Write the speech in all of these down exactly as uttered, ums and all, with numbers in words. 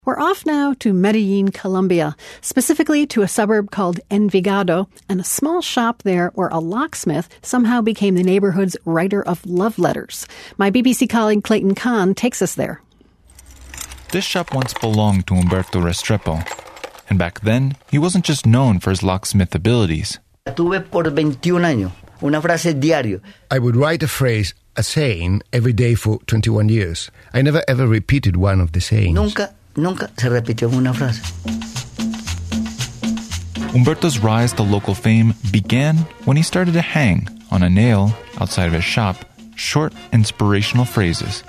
We're off now to Medellin, Colombia, specifically to a suburb called Envigado, and a small shop there where a locksmith somehow became the neighborhood's writer of love letters. My B B C colleague Clayton Kahn takes us there. This shop once belonged to Humberto Restrepo, and back then, he wasn't just known for his locksmith abilities. Tuve por veintiún años una frase diario. I would write a phrase, a saying, every day for twenty-one years. I never ever repeated one of the sayings. Nunca Nunca se repitió una frase. Humberto's rise to local fame began when he started to hang on a nail outside of his shop short inspirational phrases.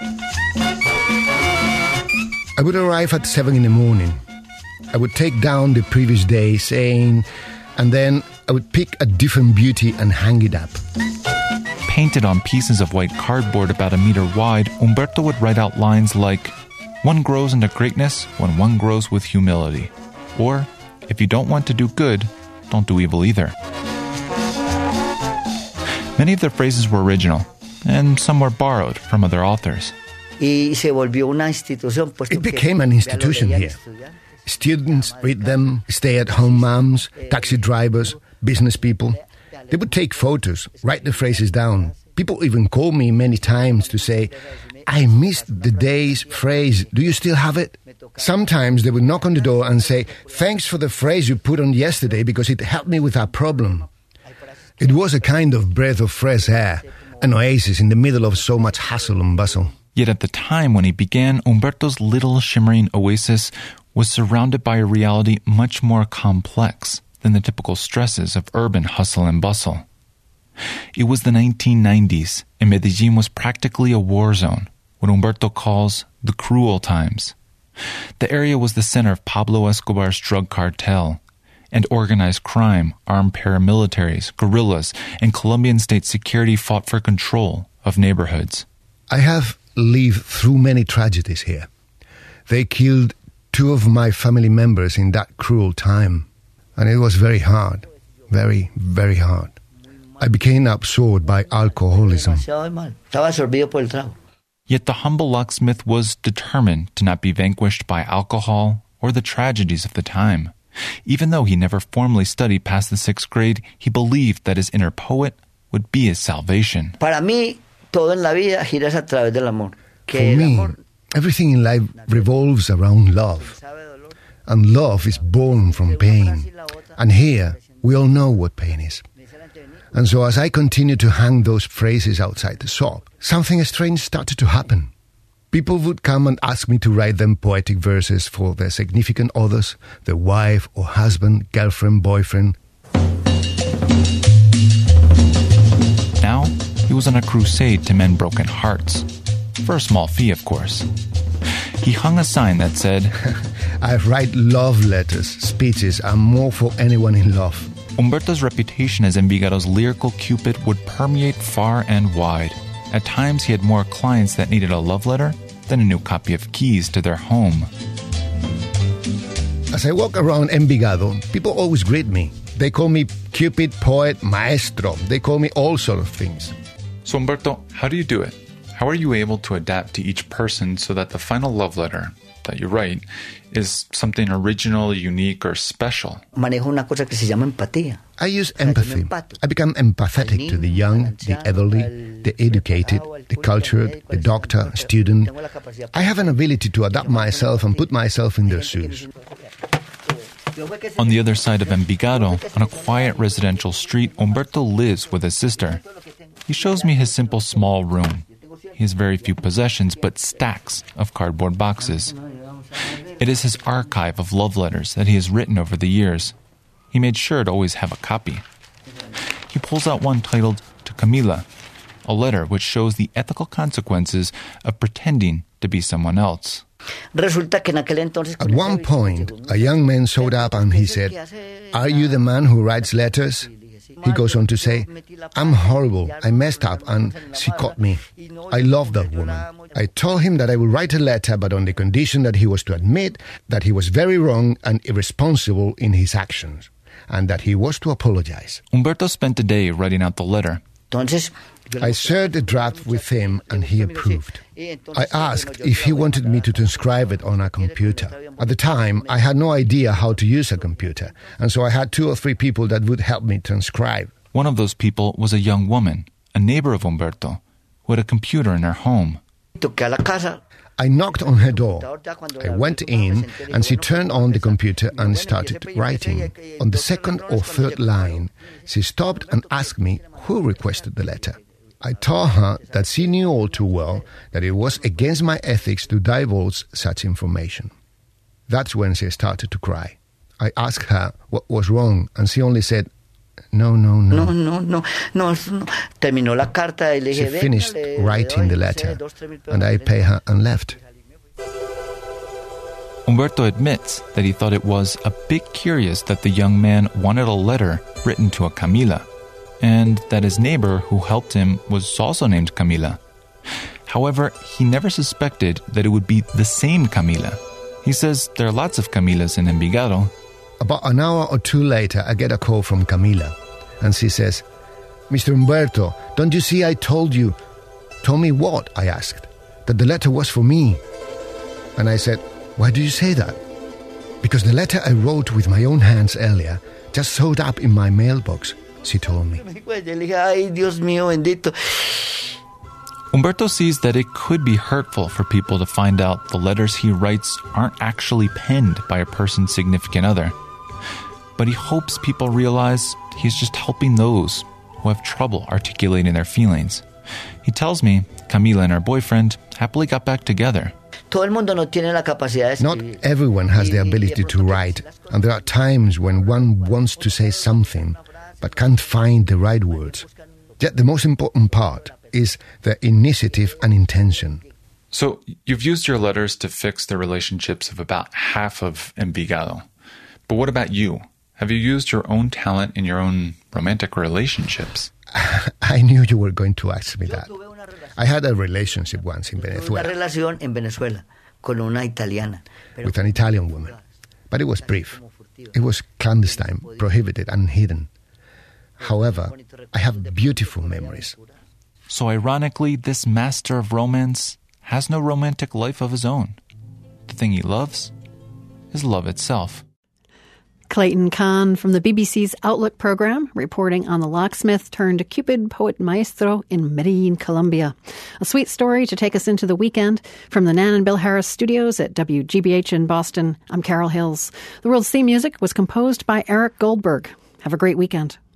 I would arrive at seven in the morning. I would take down the previous day's saying, and then I would pick a different beauty and hang it up. Painted on pieces of white cardboard about a meter wide, Humberto would write out lines like, "One grows into greatness when one grows with humility." Or, "If you don't want to do good, don't do evil either." Many of their phrases were original, and some were borrowed from other authors. Y se volvió una institución, it became an institution here. Students read them, stay-at-home moms, taxi drivers, business people. They would take photos, write the phrases down. People even called me many times to say, "I missed the day's phrase. Do you still have it?" Sometimes they would knock on the door and say, "Thanks for the phrase you put on yesterday because it helped me with our problem." It was a kind of breath of fresh air, an oasis in the middle of so much hustle and bustle. Yet at the time when he began, Humberto's little shimmering oasis was surrounded by a reality much more complex than the typical stresses of urban hustle and bustle. It was the nineteen nineties, and Medellin was practically a war zone, what Humberto calls the cruel times. The area was the center of Pablo Escobar's drug cartel, and organized crime, armed paramilitaries, guerrillas, and Colombian state security fought for control of neighborhoods. I have lived through many tragedies here. They killed two of my family members in that cruel time, and it was very hard, very, very hard. I became absorbed by alcoholism. Yet the humble locksmith was determined to not be vanquished by alcohol or the tragedies of the time. Even though he never formally studied past the sixth grade, he believed that his inner poet would be his salvation. Para mí, todo en la vida gira a través del amor. For me, everything in life revolves around love. And love is born from pain. And here, we all know what pain is. And so as I continued to hang those phrases outside the shop, something strange started to happen. People would come and ask me to write them poetic verses for their significant others, their wife or husband, girlfriend, boyfriend. Now, he was on a crusade to mend broken hearts. For a small fee, of course. He hung a sign that said, "I write love letters, speeches, and more for anyone in love." Humberto's reputation as Envigado's lyrical Cupid would permeate far and wide. At times, he had more clients that needed a love letter than a new copy of Keys to their home. As I walk around Envigado, people always greet me. They call me Cupid, poet, maestro. They call me all sorts of things. So, Humberto, how do you do it? How are you able to adapt to each person so that the final love letter that you write is something original, unique, or special? Manejo una cosa que se llama empatía. I use empathy. I become empathetic to the young, the elderly, the educated, the cultured, the doctor, student. I have an ability to adapt myself and put myself in their shoes. On the other side of Envigado, on a quiet residential street, Humberto lives with his sister. He shows me his simple small room. He has very few possessions, but stacks of cardboard boxes. It is his archive of love letters that he has written over the years. He made sure to always have a copy. He pulls out one titled To Camila, a letter which shows the ethical consequences of pretending to be someone else. At one point, a young man showed up and he said, "Are you the man who writes letters?" He goes on to say, "I'm horrible. I messed up and she caught me. I love that woman. I told him that I would write a letter, but on the condition that he was to admit that he was very wrong and irresponsible in his actions, and that he was to apologize." Humberto spent a day writing out the letter. Entonces, I shared the draft with him and he approved. I asked if he wanted me to transcribe it on a computer. At the time, I had no idea how to use a computer, and so I had two or three people that would help me transcribe. One of those people was a young woman, a neighbor of Humberto, who had a computer in her home. I knocked on her door. I went in and she turned on the computer and started writing. On the second or third line, she stopped and asked me who requested the letter. I told her that she knew all too well that it was against my ethics to divulge such information. That's when she started to cry. I asked her what was wrong and she only said, No, no, no. No, no, no, no. Terminó la carta y le dije, she finished writing the letter, and I paid her and left. Humberto admits that he thought it was a bit curious that the young man wanted a letter written to a Camila, and that his neighbor who helped him was also named Camila. However, he never suspected that it would be the same Camila. He says there are lots of Camilas in Envigado. About an hour or two later, I get a call from Camila, and she says, Mister Humberto, don't you see I told you? Told me what? I asked. That the letter was for me. And I said, why do you say that? Because the letter I wrote with my own hands earlier just showed up in my mailbox, she told me. Humberto sees that it could be hurtful for people to find out the letters he writes aren't actually penned by a person's significant other. But he hopes people realize he's just helping those who have trouble articulating their feelings. He tells me Camila and her boyfriend happily got back together. Not everyone has the ability to write, and there are times when one wants to say something but can't find the right words. Yet the most important part is the initiative and intention. So you've used your letters to fix the relationships of about half of Envigado. But what about you? Have you used your own talent in your own romantic relationships? I knew you were going to ask me that. I had a relationship once in Venezuela with an Italian woman, but it was brief. It was clandestine, prohibited, and hidden. However, I have beautiful memories. So ironically, this master of romance has no romantic life of his own. The thing he loves is love itself. Clayton Kahn from the B B C's Outlook program, reporting on the locksmith turned Cupid poet maestro in Medellin, Colombia. A sweet story to take us into the weekend. From the Nan and Bill Harris studios at W G B H in Boston, I'm Carol Hills. The world's theme music was composed by Eric Goldberg. Have a great weekend.